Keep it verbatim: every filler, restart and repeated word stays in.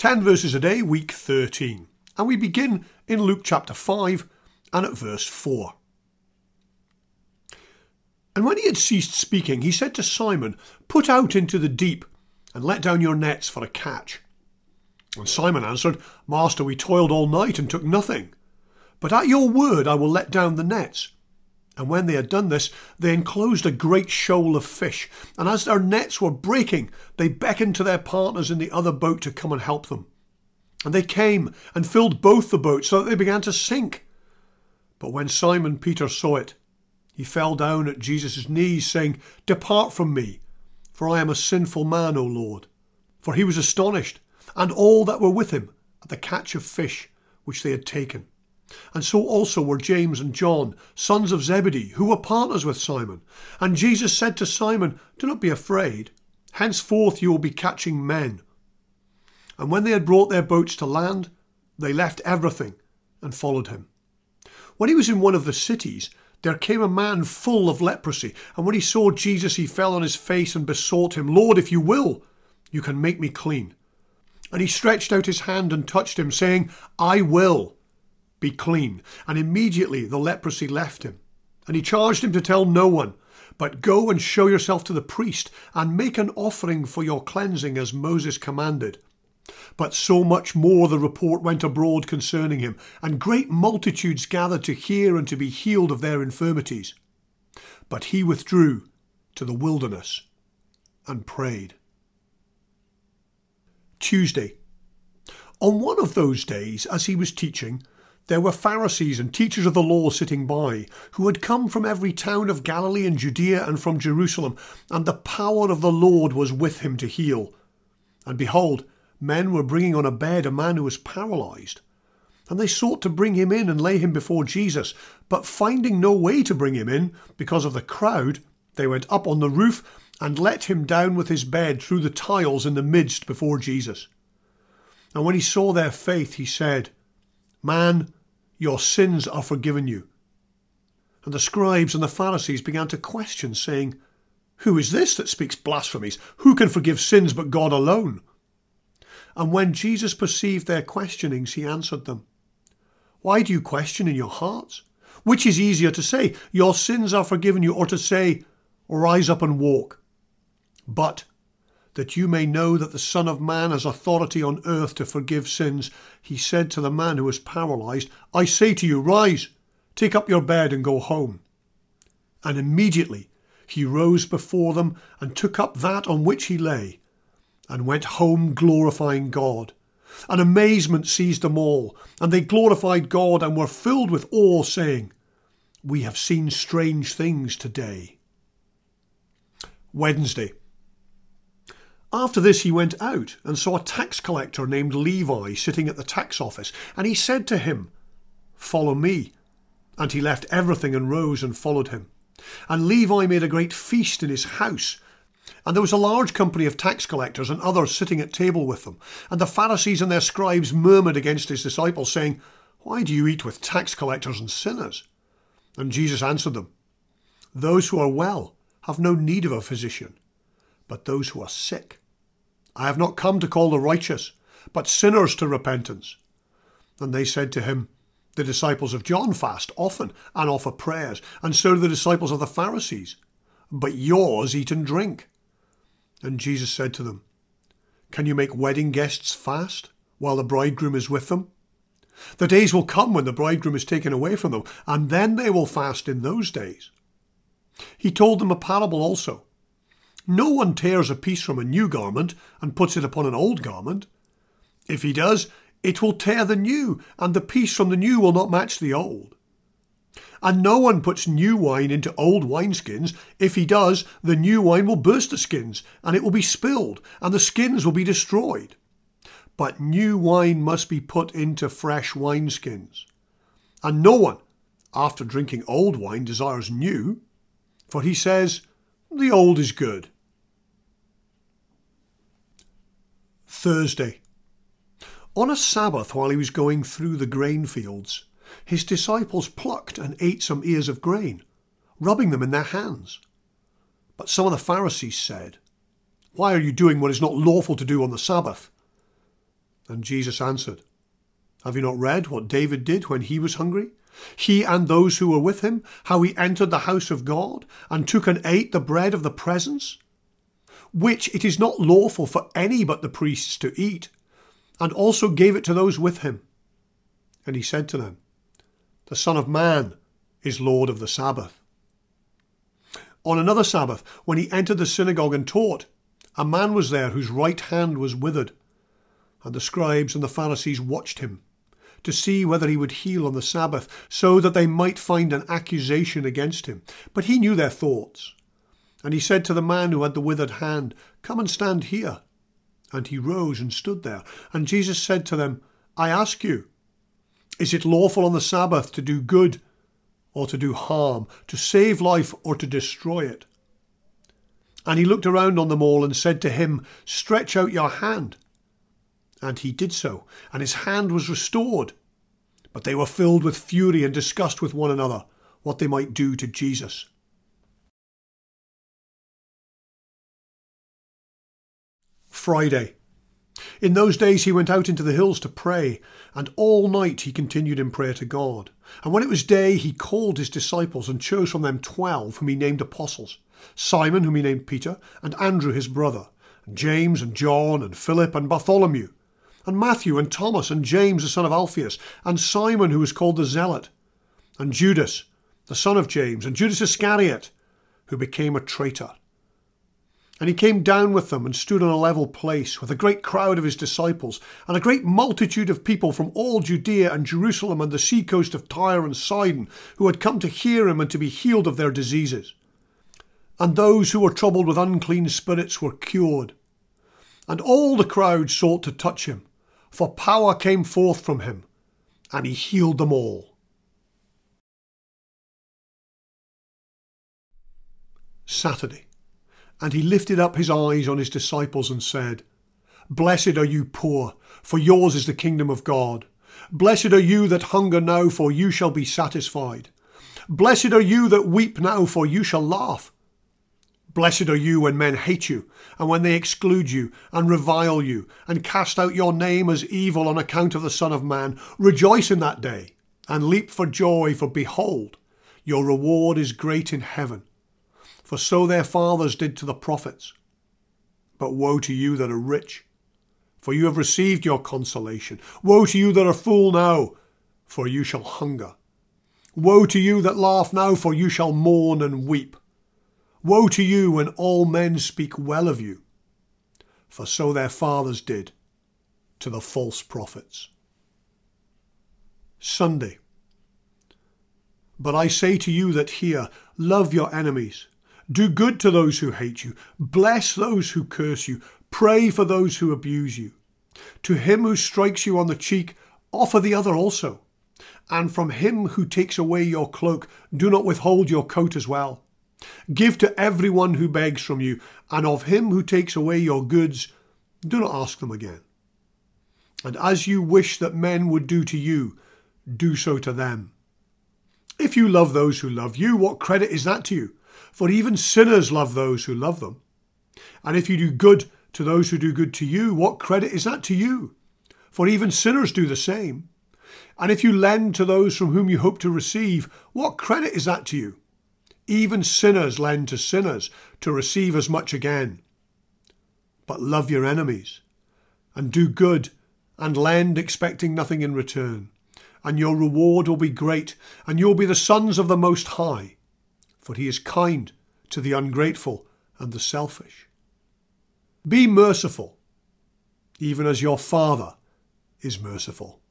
ten verses a day, week thirteen. And we begin in Luke chapter five and at verse four. And when he had ceased speaking, he said to Simon, "Put out into the deep and let down your nets for a catch." And Simon answered, "Master, we toiled all night and took nothing. But at your word I will let down the nets." And when they had done this, they enclosed a great shoal of fish. And as their nets were breaking, they beckoned to their partners in the other boat to come and help them. And they came and filled both the boats so that they began to sink. But when Simon Peter saw it, he fell down at Jesus' knees, saying, "Depart from me, for I am a sinful man, O Lord." For he was astonished, and all that were with him, at the catch of fish which they had taken. And so also were James and John, sons of Zebedee, who were partners with Simon. And Jesus said to Simon, "Do not be afraid. Henceforth you will be catching men." And when they had brought their boats to land, they left everything and followed him. When he was in one of the cities, there came a man full of leprosy. And when he saw Jesus, he fell on his face and besought him, "Lord, if you will, you can make me clean." And he stretched out his hand and touched him, saying, "I will. Be clean." And immediately the leprosy left him. And he charged him to tell no one, but go and show yourself to the priest, and make an offering for your cleansing as Moses commanded. But so much more the report went abroad concerning him, and great multitudes gathered to hear and to be healed of their infirmities. But he withdrew to the wilderness and prayed. Tuesday. On one of those days, as he was teaching, there were Pharisees and teachers of the law sitting by, who had come from every town of Galilee and Judea and from Jerusalem, and the power of the Lord was with him to heal. And behold, men were bringing on a bed a man who was paralysed. And they sought to bring him in and lay him before Jesus, but finding no way to bring him in, because of the crowd, they went up on the roof and let him down with his bed through the tiles in the midst before Jesus. And when he saw their faith, he said, "Man, your sins are forgiven you." And the scribes and the Pharisees began to question, saying, "Who is this that speaks blasphemies? Who can forgive sins but God alone?" And when Jesus perceived their questionings, he answered them, "Why do you question in your hearts? Which is easier to say, 'Your sins are forgiven you,' or to say, 'Rise up and walk'? But that you may know that the Son of Man has authority on earth to forgive sins, he said to the man who was paralysed, 'I say to you, rise, take up your bed and go home.' And immediately he rose before them and took up that on which he lay, and went home glorifying God. And amazement seized them all, and they glorified God and were filled with awe, saying, 'We have seen strange things today.'" Wednesday. After this he went out and saw a tax collector named Levi sitting at the tax office, and he said to him, "Follow me." And he left everything and rose and followed him. And Levi made a great feast in his house, and there was a large company of tax collectors and others sitting at table with them. And the Pharisees and their scribes murmured against his disciples, saying, "Why do you eat with tax collectors and sinners?" And Jesus answered them, "Those who are well have no need of a physician, but those who are sick. I have not come to call the righteous, but sinners to repentance." And they said to him, "The disciples of John fast often and offer prayers, and so do the disciples of the Pharisees. But yours eat and drink." And Jesus said to them, "Can you make wedding guests fast while the bridegroom is with them? The days will come when the bridegroom is taken away from them, and then they will fast in those days." He told them a parable also. "No one tears a piece from a new garment and puts it upon an old garment. If he does, it will tear the new, and the piece from the new will not match the old. And no one puts new wine into old wineskins. If he does, the new wine will burst the skins, and it will be spilled, and the skins will be destroyed. But new wine must be put into fresh wineskins. And no one, after drinking old wine, desires new, for he says, 'The old is good.'" Thursday. On a Sabbath, while he was going through the grain fields, his disciples plucked and ate some ears of grain, rubbing them in their hands. But some of the Pharisees said, "Why are you doing what is not lawful to do on the Sabbath?" And Jesus answered, Have you not read what David did when he was hungry? He and those who were with him, how he entered the house of God and took and ate the bread of the presence, which it is not lawful for any but the priests to eat, and also gave it to those with him. And he said to them, The Son of Man is Lord of the Sabbath. On another Sabbath, when he entered the synagogue and taught, a man was there whose right hand was withered. And the scribes and the Pharisees watched him to see whether he would heal on the Sabbath, so that they might find an accusation against him. But he knew their thoughts. And he said to the man who had the withered hand, Come and stand here. And he rose and stood there. And Jesus said to them, I ask you, is it lawful on the Sabbath to do good or to do harm, to save life or to destroy it? And he looked around on them all and said to him, Stretch out your hand. And he did so, and his hand was restored. But they were filled with fury and discussed with one another what they might do to Jesus. Friday. In those days he went out into the hills to pray, and all night he continued in prayer to God. And when it was day, he called his disciples and chose from them twelve, whom he named apostles, Simon, whom he named Peter, and Andrew his brother, and James and John and Philip and Bartholomew, and Matthew and Thomas and James the son of Alphaeus, and Simon who was called the Zealot, and Judas the son of James, and Judas Iscariot, who became a traitor. And he came down with them and stood on a level place with a great crowd of his disciples and a great multitude of people from all Judea and Jerusalem and the seacoast of Tyre and Sidon, who had come to hear him and to be healed of their diseases. And those who were troubled with unclean spirits were cured. And all the crowd sought to touch him, for power came forth from him, and he healed them all. Saturday. And he lifted up his eyes on his disciples and said, Blessed are you poor, for yours is the kingdom of God. Blessed are you that hunger now, for you shall be satisfied. Blessed are you that weep now, for you shall laugh. Blessed are you when men hate you, and when they exclude you, and revile you, and cast out your name as evil on account of the Son of Man. Rejoice in that day, and leap for joy, for behold, your reward is great in heaven. For so their fathers did to the prophets. But woe to you that are rich, for you have received your consolation. Woe to you that are full now, for you shall hunger. Woe to you that laugh now, for you shall mourn and weep. Woe to you when all men speak well of you, for so their fathers did to the false prophets. Sunday. But I say to you that hear, love your enemies, do good to those who hate you, bless those who curse you, pray for those who abuse you. To him who strikes you on the cheek, offer the other also. And from him who takes away your cloak, do not withhold your coat as well. Give to everyone who begs from you, and of him who takes away your goods, do not ask them again. And as you wish that men would do to you, do so to them. If you love those who love you, what credit is that to you? For even sinners love those who love them. And if you do good to those who do good to you, what credit is that to you? For even sinners do the same. And if you lend to those from whom you hope to receive, what credit is that to you? Even sinners lend to sinners to receive as much again. But love your enemies, and do good, and lend expecting nothing in return. And your reward will be great, and you'll be the sons of the Most High, for he is kind to the ungrateful and the selfish. Be merciful, even as your Father is merciful.